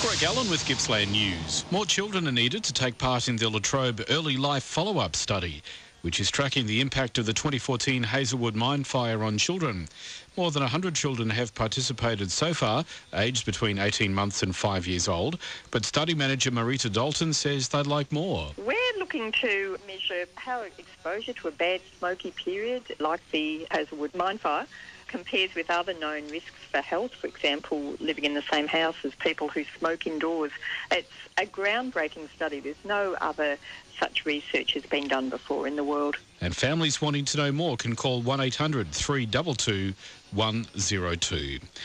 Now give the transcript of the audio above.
Greg Allen with Gippsland News. More children are needed to take part in the La Trobe Early Life Follow-Up Study, which is tracking the impact of the 2014 Hazelwood mine fire on children. More than 100 children have participated so far, aged between 18 months and 5 years old. But study manager Marita Dalton says they'd like more. We're looking to measure how exposure to a bad smoky period, like the Hazelwood mine fire, compares with other known risks for health, for example, living in the same house as people who smoke indoors. It's a groundbreaking study. There's no other such research has been done before in the world. And families wanting to know more can call 1800 322 102.